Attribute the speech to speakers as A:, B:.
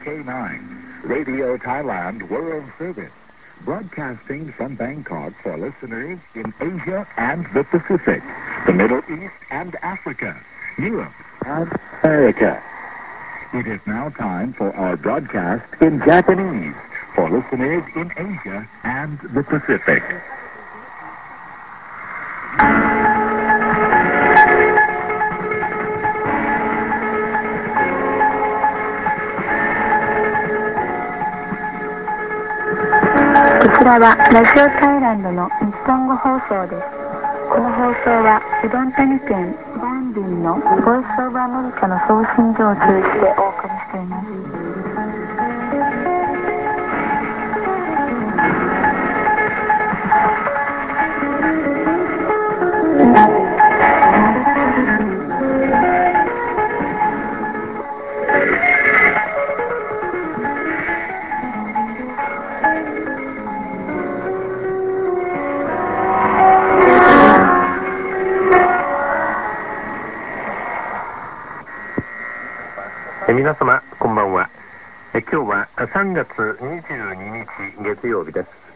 A: RTHK9, Radio Thailand World Service, broadcasting from Bangkok for listeners in Asia and the Pacific, the Middle East and Africa, Europe and America. It is now time for our broadcast in Japanese for listeners in Asia and the Pacific.
B: こちらはラジオタイランドの日本語放送です。この放送はウドンタニ県ダンディンのボイスオブアメリカの送信所を通じてお送りしています。
C: 皆様こんばんは。今日は3月22日月曜日です。